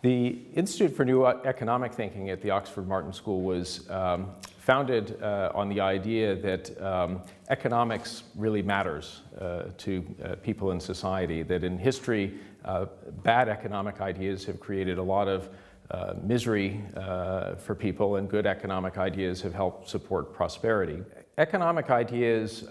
The Institute for New Economic Thinking at the Oxford Martin School was founded on the idea that economics really matters to people in society, that in history, bad economic ideas have created a lot of misery for people, and good economic ideas have helped support prosperity. Economic ideas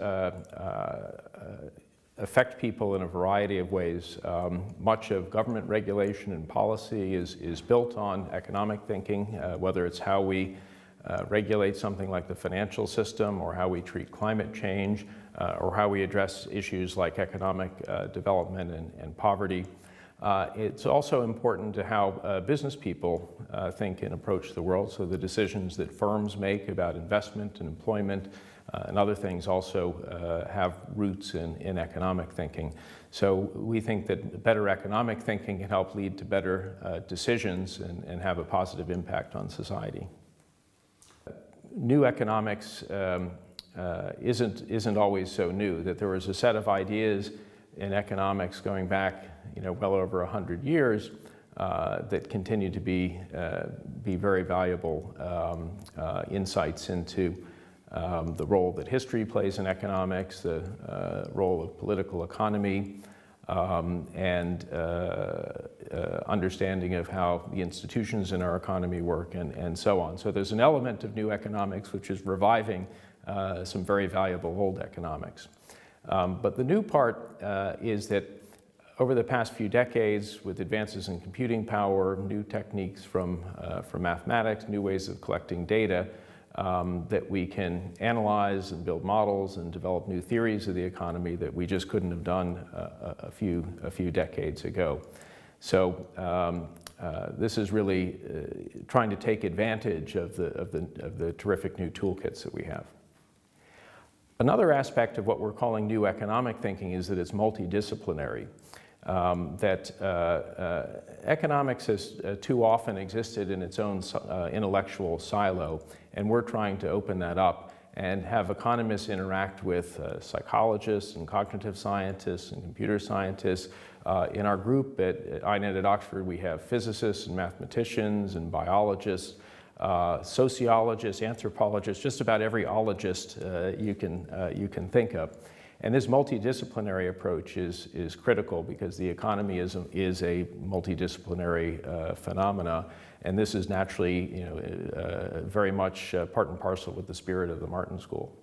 affect people in a variety of ways. Much of government regulation and policy is built on economic thinking, whether it's how we regulate something like the financial system, or how we treat climate change, or how we address issues like economic development and poverty. It's also important to how business people think and approach the world, so the decisions that firms make about investment and employment and other things also have roots in economic thinking. So we think that better economic thinking can help lead to better decisions and have a positive impact on society. New economics isn't always so new, that there was a set of ideas in economics going back well over 100 years that continue to be very valuable insights into the role that history plays in economics, the role of political economy, and understanding of how the institutions in our economy work, and so on. So there's an element of new economics which is reviving some very valuable old economics. But the new part is that over the past few decades, with advances in computing power, new techniques from mathematics, new ways of collecting data, that we can analyze and build models and develop new theories of the economy that we just couldn't have done a few decades ago. So this is really trying to take advantage of the terrific new toolkits that we have. Another aspect of what we're calling new economic thinking is that it's multidisciplinary. Economics has too often existed in its own intellectual silo, and we're trying to open that up and have economists interact with psychologists and cognitive scientists and computer scientists. In our group at INET at Oxford, we have physicists and mathematicians and biologists, sociologists, anthropologists, just about every ologist you can think of. And this multidisciplinary approach is critical, because the economy is a multidisciplinary phenomena, and this is naturally very much part and parcel with the spirit of the Martin School.